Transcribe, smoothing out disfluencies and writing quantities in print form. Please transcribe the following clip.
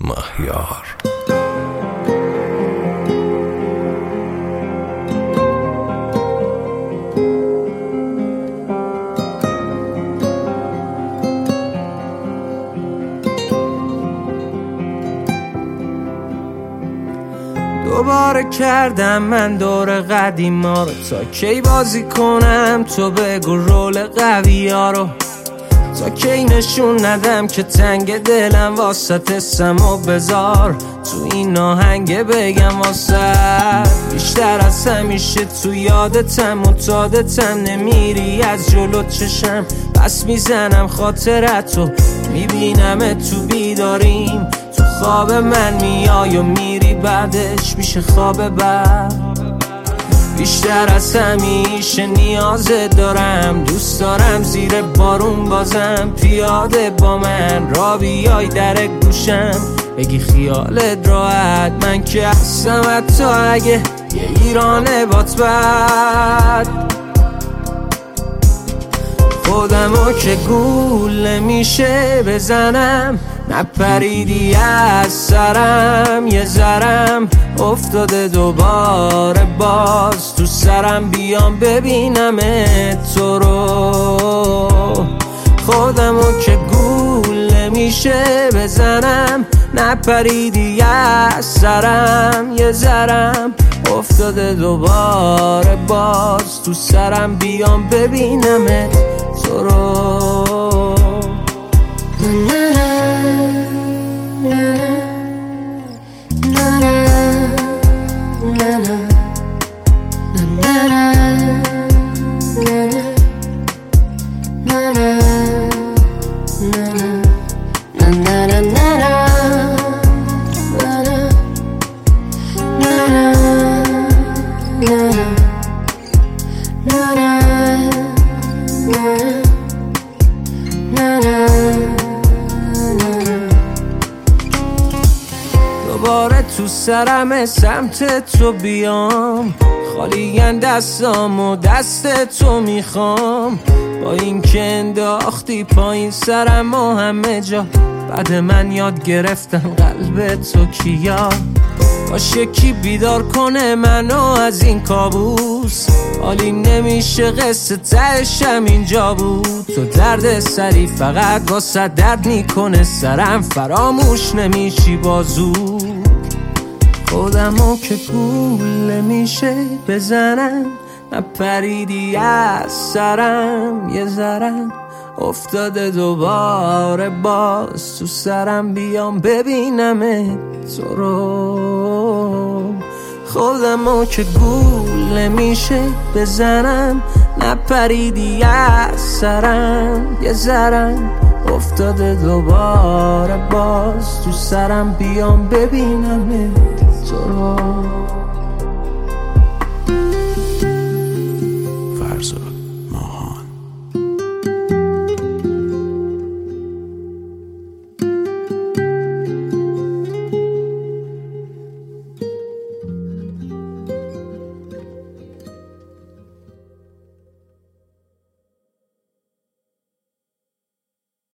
مهیار. دوباره کردم من دور قدیما رو، تا کی بازی کنم تو بگو رول قوی ها رو، تا کی نشون ندم که تنگ دلم واسط اسمو بذار تو این آهنگ بگم واسط. بیشتر از همیشه تو یادتم معتادتم، نمیری از جلو چشم پس میزنم خاطرتو، میبینم تو بیداریم تو خواب من میای و میری بعدش میشه خواب بعد. بیشتر از همیشه نیازت دارم، دوست دارم زیر بارون بازم پیاده با من را بیای در گوشم بگی خیالت راحت، من که هستم حتی اگه یه ایرانه بات بد. خودمو که گول نمیشه بزنم، نپریدی از سرم یه ذرم افتاده دوباره باز تو سرم، بیام ببینم تو رو. خودمو که گول نمیشه بزنم، نپریدی از سرم یه ذرم افتاده دوباره باز تو سرم، بیام ببینم تو رو. دوباره تو سرم سمت تو بیام، خالیگن دستام و دست تو میخوام، با این که انداختی پایین سرم و همه جا، بعد من یاد گرفتم قلب تو کیا، باشه کی بیدار کنه منو از این کابوس، حالیم نمیشه قصه تهشم اینجا بود، تو درد سری فقط واسه درد میکنه سرم، فراموش نمیشی بازو. خودمو که گول نمیشه بزنم، نپریدی از سرم یه ذرم افتاده دوباره باز تو سرم، بیام ببینم تو رو. خودمو که گول نمیشه بزنم، نپریدی از سرم یه ذرم افتاده دوباره باز تو سرم، بیام ببینم تو رو.